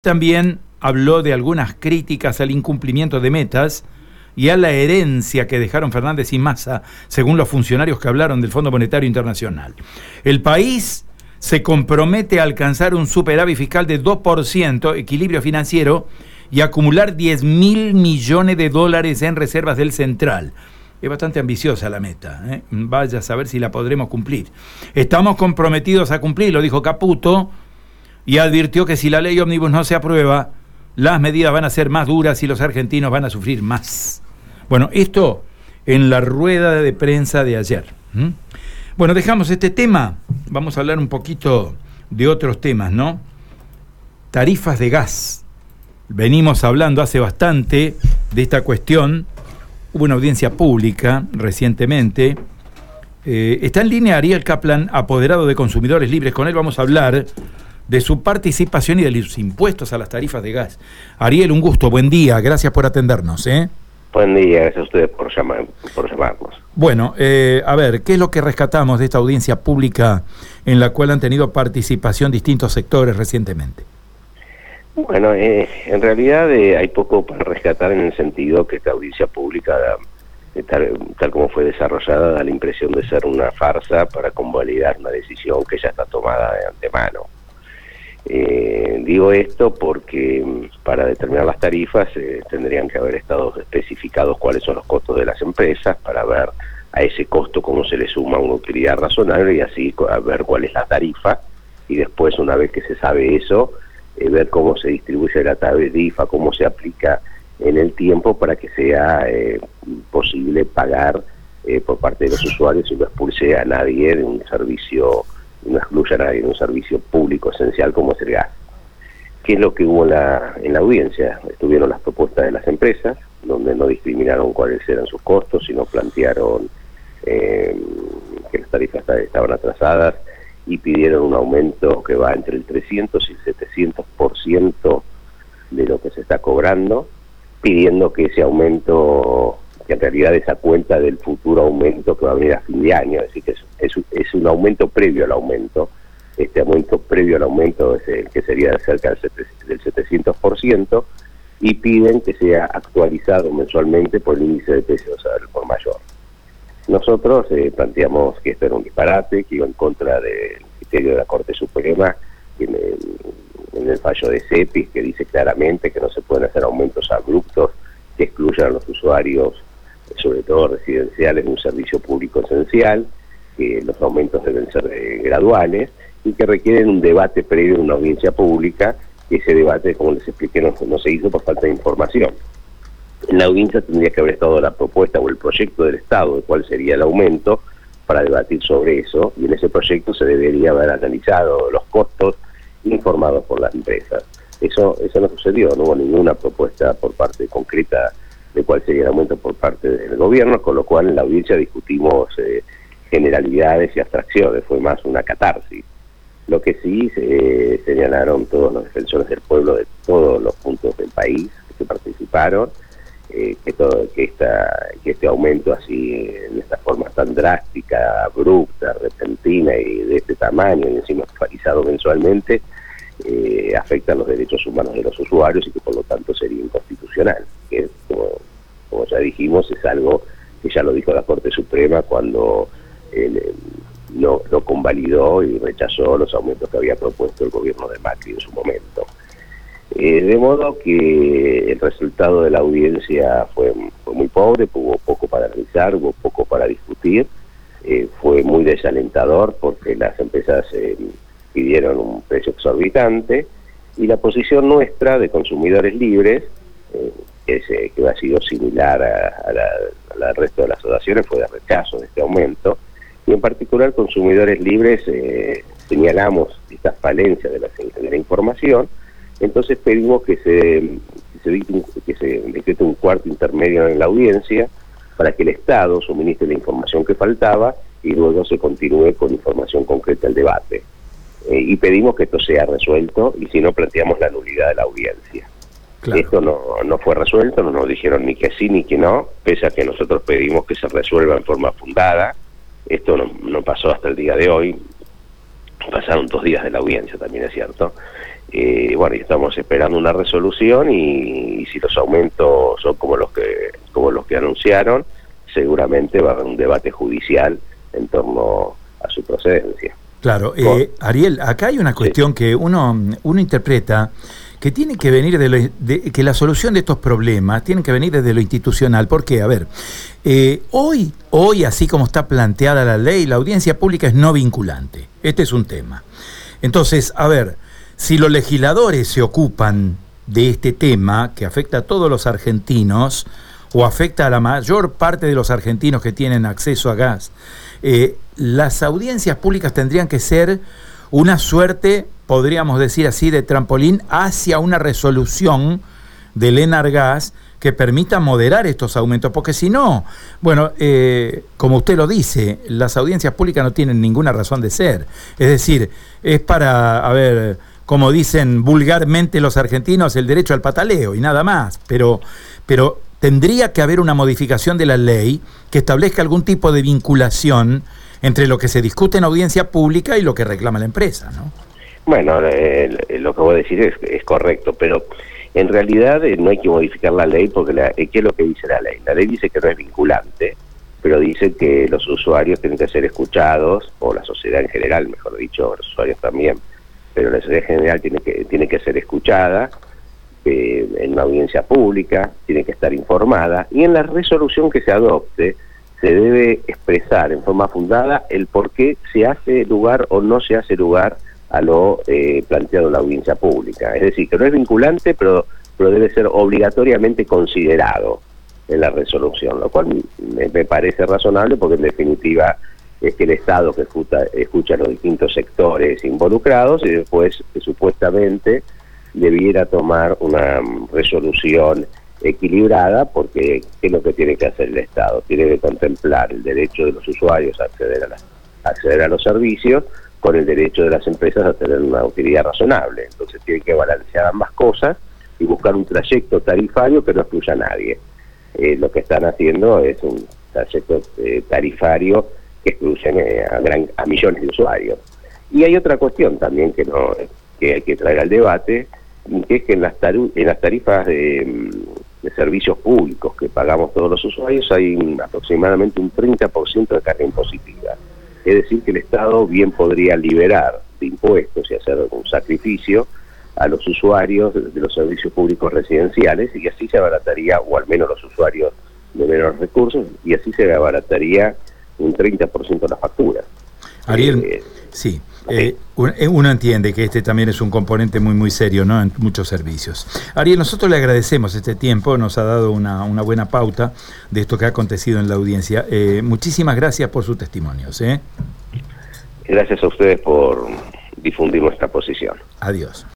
También habló de algunas críticas al incumplimiento de metas y a la herencia que dejaron Fernández y Massa, según los funcionarios que hablaron del Fondo Monetario Internacional. El país se compromete a alcanzar un superávit fiscal de 2%, equilibrio financiero, y acumular 10.000 millones de dólares en reservas del Central. Es bastante ambiciosa la meta, ¿eh? Vaya a saber si la podremos cumplir. Estamos comprometidos a cumplir, lo dijo Caputo, y advirtió que si la ley ómnibus no se aprueba, las medidas van a ser más duras y los argentinos van a sufrir más. Bueno, esto en la rueda de prensa de ayer. Bueno, dejamos este tema, vamos a hablar un poquito de otros temas, ¿no? Tarifas de gas. Venimos hablando hace bastante de esta cuestión. Hubo una audiencia pública recientemente. Está en línea Ariel Kaplan, apoderado de Consumidores Libres. Con él vamos a hablar de su participación y de los impuestos a las tarifas de gas. Ariel, un gusto, buen día, gracias por atendernos. Buen día, gracias a ustedes por llamarnos. Bueno, a ver, ¿qué es lo que rescatamos de esta audiencia pública en la cual han tenido participación distintos sectores recientemente? Bueno, en realidad hay poco para rescatar en el sentido que esta audiencia pública, tal como fue desarrollada, da la impresión de ser una farsa para convalidar una decisión que ya está tomada de antemano. Digo esto porque para determinar las tarifas tendrían que haber estado especificados cuáles son los costos de las empresas para ver a ese costo cómo se le suma una utilidad razonable y así a ver cuál es la tarifa, y después, una vez que se sabe eso, ver cómo se distribuye la tarifa, cómo se aplica en el tiempo para que sea posible pagar por parte de los usuarios y no expulse a nadie de un servicio, no excluya a nadie de un servicio público esencial como es el gas. ¿Qué es lo que hubo en la audiencia? Estuvieron las propuestas de las empresas, donde no discriminaron cuáles eran sus costos, sino plantearon que las tarifas estaban atrasadas y pidieron un aumento que va entre el 300 y el 700% de lo que se está cobrando, pidiendo que ese aumento, que en realidad es a cuenta del futuro aumento que va a venir a fin de año, es decir, que es un aumento previo al aumento. Este aumento previo al aumento es el que sería cerca del 700%, y piden que sea actualizado mensualmente por el índice de precios al por mayor. Nosotros planteamos que esto era un disparate, que iba en contra del criterio de la Corte Suprema en el fallo de CEPIS, que dice claramente que no se pueden hacer aumentos abruptos que excluyan a los usuarios, sobre todo residenciales, de un servicio público esencial, que los aumentos deben ser graduales y que requieren un debate previo en una audiencia pública, que ese debate, como les expliqué, no se hizo por falta de información. En la audiencia tendría que haber estado la propuesta o el proyecto del Estado de cuál sería el aumento para debatir sobre eso, y en ese proyecto se debería haber analizado los costos informados por las empresas. Eso no sucedió, no hubo ninguna propuesta por parte concreta de cuál sería el aumento por parte del gobierno, con lo cual en la audiencia discutimos generalidades y abstracciones, fue más una catarsis. Lo que sí señalaron todos los defensores del pueblo de todos los puntos del país que participaron, que este aumento así, en esta forma tan drástica, abrupta, repentina y de este tamaño, y encima actualizado mensualmente, afecta los derechos humanos de los usuarios y que por lo tanto sería inconstitucional. Que como ya dijimos, es algo que ya lo dijo la Corte Suprema cuando no convalidó y rechazó los aumentos que había propuesto el gobierno de Macri en su momento. De modo que el resultado de la audiencia fue muy pobre, hubo poco para analizar, hubo poco para discutir, fue muy desalentador porque las empresas pidieron un precio exorbitante, y la posición nuestra de Consumidores Libres, que ha sido similar al resto de las asociaciones, fue de rechazo de este aumento, y en particular Consumidores Libres señalamos estas falencias de la información. Entonces pedimos que se decrete un cuarto intermedio en la audiencia para que el Estado suministre la información que faltaba y luego se continúe con información concreta el debate. Y pedimos que esto sea resuelto, y si no, planteamos la nulidad de la audiencia. Claro. Esto no fue resuelto, no nos dijeron ni que sí ni que no, pese a que nosotros pedimos que se resuelva en forma fundada. Esto no pasó hasta el día de hoy. Pasaron 2 días de la audiencia, también es cierto. Bueno, y estamos esperando una resolución y si los aumentos son como los que anunciaron, seguramente va a haber un debate judicial en torno a su procedencia. Claro, Ariel, acá hay una cuestión que uno interpreta que tiene que venir que la solución de estos problemas tiene que venir desde lo institucional. ¿Por qué? A ver, hoy, así como está planteada la ley, la audiencia pública es no vinculante. Este es un tema. Entonces, a ver, si los legisladores se ocupan de este tema que afecta a todos los argentinos o afecta a la mayor parte de los argentinos que tienen acceso a gas, las audiencias públicas tendrían que ser una suerte, podríamos decir así, de trampolín hacia una resolución del Enargas que permita moderar estos aumentos, porque si no, bueno, como usted lo dice, las audiencias públicas no tienen ninguna razón de ser. Es decir, es para, a ver, como dicen vulgarmente los argentinos, el derecho al pataleo y nada más, pero tendría que haber una modificación de la ley que establezca algún tipo de vinculación entre lo que se discute en audiencia pública y lo que reclama la empresa, ¿no? Bueno, lo que voy a decir es correcto, pero en realidad no hay que modificar la ley porque ¿qué es lo que dice la ley? La ley dice que no es vinculante, pero dice que los usuarios tienen que ser escuchados, o la sociedad en general, mejor dicho, los usuarios también, pero la sociedad en general tiene que ser escuchada en una audiencia pública, tiene que estar informada, y en la resolución que se adopte se debe expresar en forma fundada el por qué se hace lugar o no se hace lugar a lo planteado en la audiencia pública. Es decir, que no es vinculante, pero debe ser obligatoriamente considerado en la resolución, lo cual me parece razonable porque en definitiva es que el Estado que escucha a los distintos sectores involucrados y después supuestamente debiera tomar una resolución equilibrada, porque ¿qué es lo que tiene que hacer el Estado? Tiene que contemplar el derecho de los usuarios a acceder a los servicios con el derecho de las empresas a tener una utilidad razonable. Entonces tiene que balancear ambas cosas y buscar un trayecto tarifario que no excluya a nadie. Lo que están haciendo es un trayecto tarifario que excluye a millones de usuarios. Y hay otra cuestión también que hay que traer al debate, que es que en las tarifas de servicios públicos que pagamos todos los usuarios hay aproximadamente un 30% de carga impositiva. Es decir, que el Estado bien podría liberar de impuestos y hacer un sacrificio a los usuarios de los servicios públicos residenciales, y así se abarataría, o al menos los usuarios de menores recursos, y así se abarataría un 30% la factura. Ariel, sí. Uno entiende que este también es un componente muy muy serio, ¿no?, en muchos servicios. Ariel, nosotros le agradecemos este tiempo, nos ha dado una buena pauta de esto que ha acontecido en la audiencia. Muchísimas gracias por sus testimonios. Gracias a ustedes por difundir nuestra posición. Adiós.